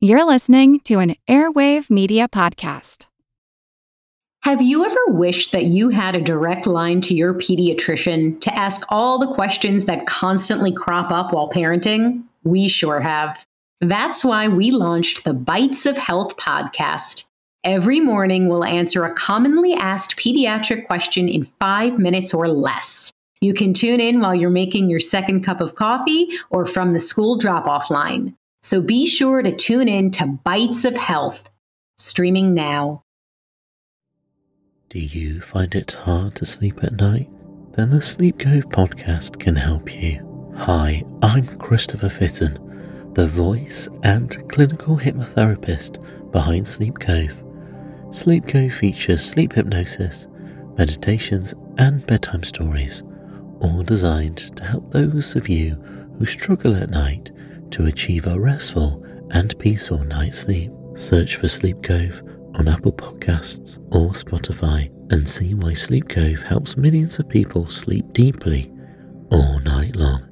You're listening to an Airwave Media Podcast. Have you ever wished that you had a direct line to your pediatrician to ask all the questions that constantly crop up while parenting? We sure have. That's why we launched the Bites of Health podcast. Every morning, we'll answer a commonly asked pediatric question in 5 minutes or less. You can tune in while you're making your second cup of coffee or from the school drop-off line. So be sure to tune in to Bites of Health, streaming now. Do you find it hard to sleep at night? Then the Sleep Cove podcast can help you. Hi, I'm Christopher Fitton, the voice and clinical hypnotherapist behind Sleep Cove. Sleep Cove features sleep hypnosis, meditations, and bedtime stories, all designed to help those of you who struggle at night to achieve a restful and peaceful night's sleep. Search for Sleep Cove on Apple Podcasts or Spotify and see why Sleep Cove helps millions of people sleep deeply all night long.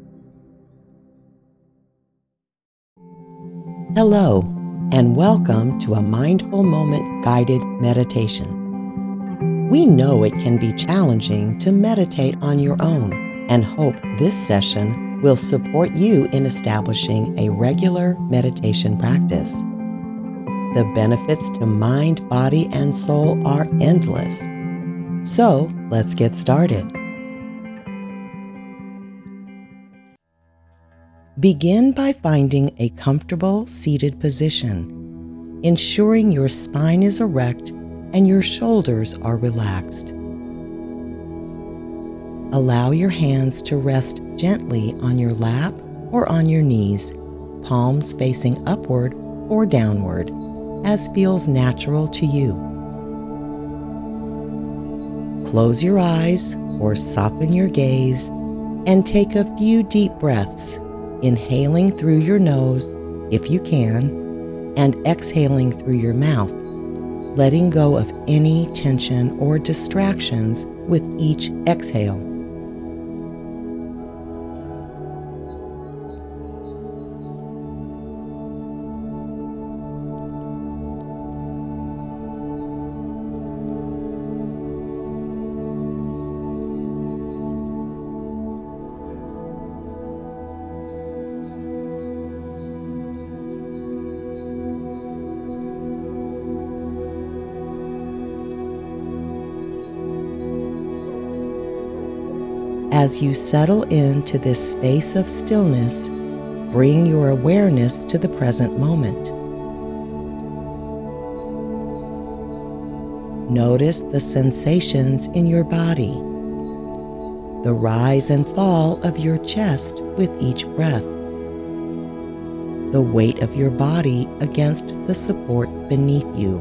Hello, and welcome to a Mindful Moment guided meditation. We know it can be challenging to meditate on your own and hope this session will support you in establishing a regular meditation practice. The benefits to mind, body, and soul are endless. So let's get started. Begin by finding a comfortable seated position, ensuring your spine is erect and your shoulders are relaxed. Allow your hands to rest gently on your lap or on your knees, palms facing upward or downward, as feels natural to you. Close your eyes or soften your gaze and take a few deep breaths, inhaling through your nose if you can, and exhaling through your mouth, letting go of any tension or distractions with each exhale. As you settle into this space of stillness, bring your awareness to the present moment. Notice the sensations in your body, the rise and fall of your chest with each breath, the weight of your body against the support beneath you.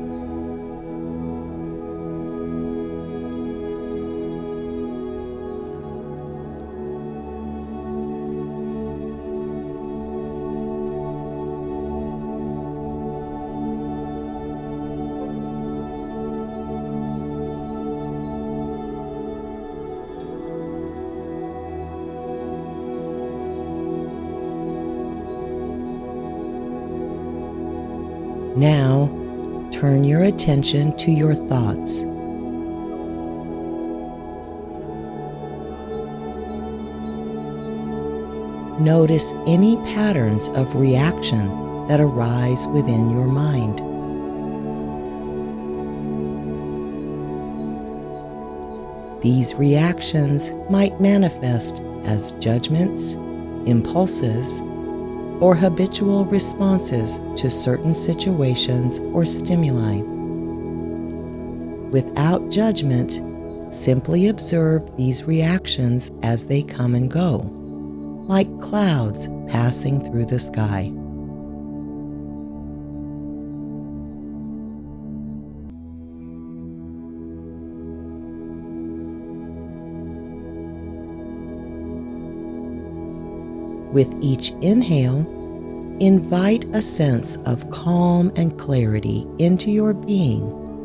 Now, turn your attention to your thoughts. Notice any patterns of reaction that arise within your mind. These reactions might manifest as judgments, impulses, or habitual responses to certain situations or stimuli. Without judgment, simply observe these reactions as they come and go, like clouds passing through the sky. With each inhale, invite a sense of calm and clarity into your being.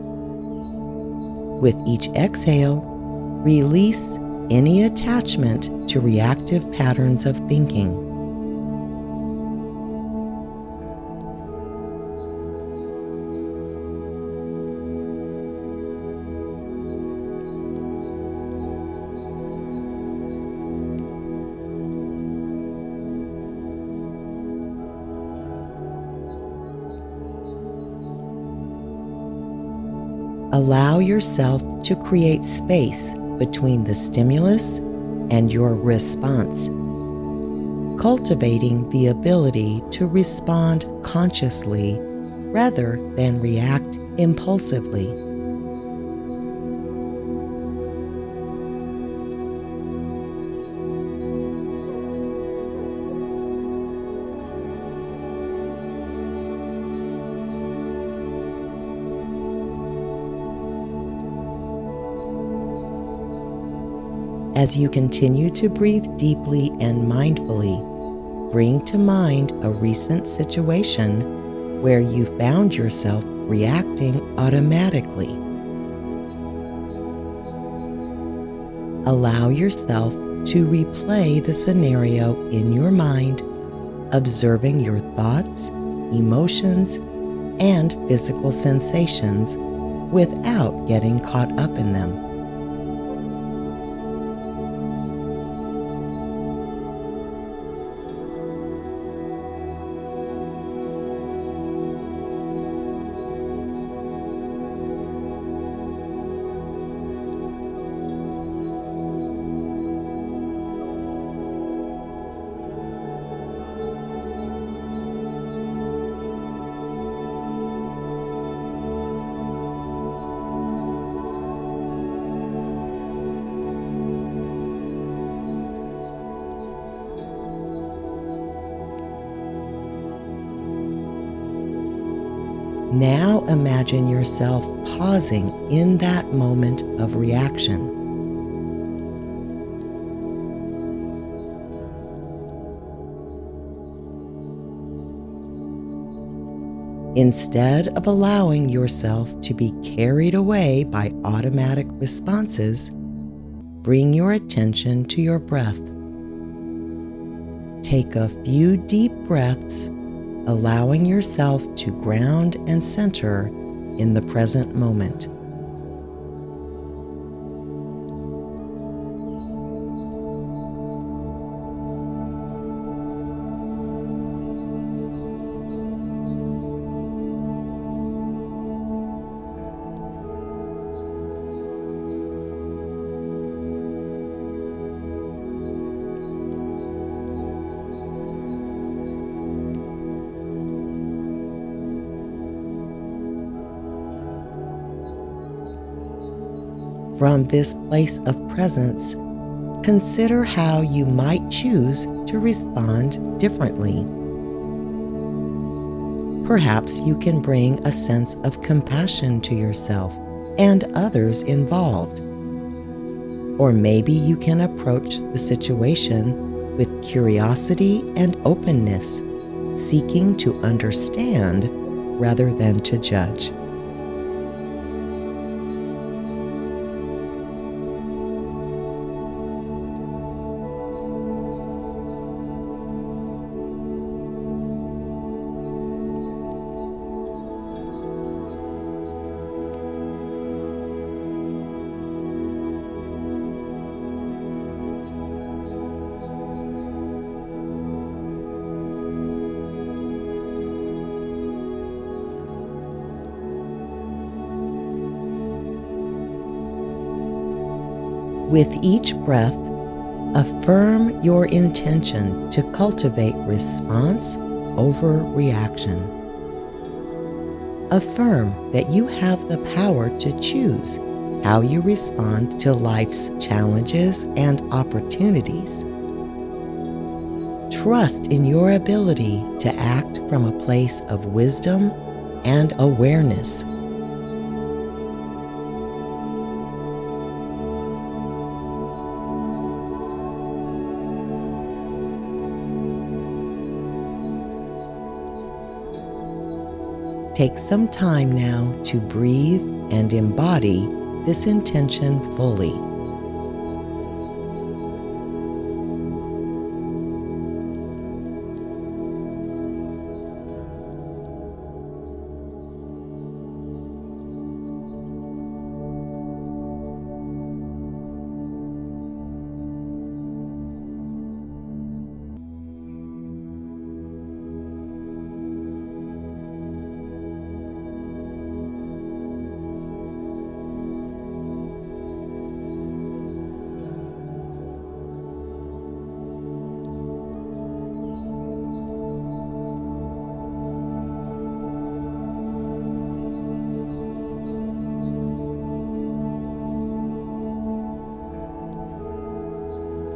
With each exhale, release any attachment to reactive patterns of thinking. Allow yourself to create space between the stimulus and your response, cultivating the ability to respond consciously rather than react impulsively. As you continue to breathe deeply and mindfully, bring to mind a recent situation where you found yourself reacting automatically. Allow yourself to replay the scenario in your mind, observing your thoughts, emotions, and physical sensations without getting caught up in them. Now imagine yourself pausing in that moment of reaction. Instead of allowing yourself to be carried away by automatic responses, bring your attention to your breath. Take a few deep breaths, allowing yourself to ground and center in the present moment. From this place of presence, consider how you might choose to respond differently. Perhaps you can bring a sense of compassion to yourself and others involved. Or maybe you can approach the situation with curiosity and openness, seeking to understand rather than to judge. With each breath, affirm your intention to cultivate response over reaction. Affirm that you have the power to choose how you respond to life's challenges and opportunities. Trust in your ability to act from a place of wisdom and awareness. Take some time now to breathe and embody this intention fully.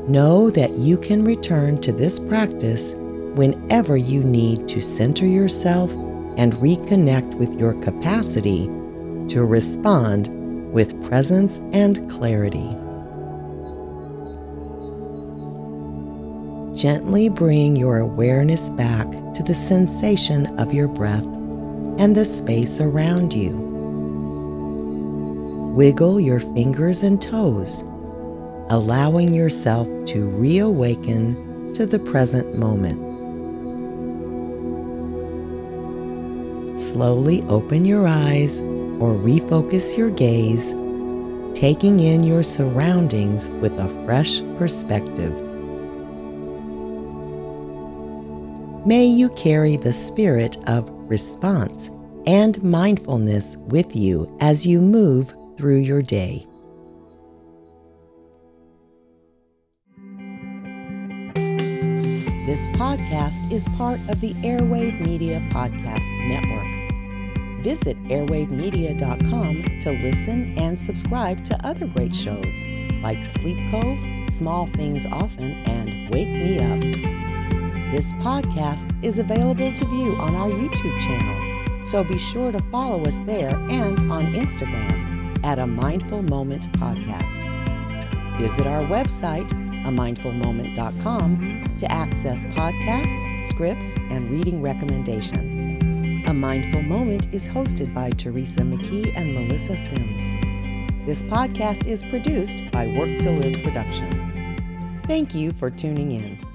Know that you can return to this practice whenever you need to center yourself and reconnect with your capacity to respond with presence and clarity. Gently bring your awareness back to the sensation of your breath and the space around you. Wiggle your fingers and toes, allowing yourself to reawaken to the present moment. Slowly open your eyes or refocus your gaze, taking in your surroundings with a fresh perspective. May you carry the spirit of response and mindfulness with you as you move through your day. This podcast is part of the Airwave Media Podcast Network. Visit airwavemedia.com to listen and subscribe to other great shows like Sleep Cove, Small Things Often, and Wake Me Up. This podcast is available to view on our YouTube channel, so be sure to follow us there and on Instagram at A Mindful Moment Podcast. Visit our website, amindfulmoment.com, to access podcasts, scripts, and reading recommendations. A Mindful Moment is hosted by Teresa McKee and Melissa Sims. This podcast is produced by Work to Live Productions. Thank you for tuning in.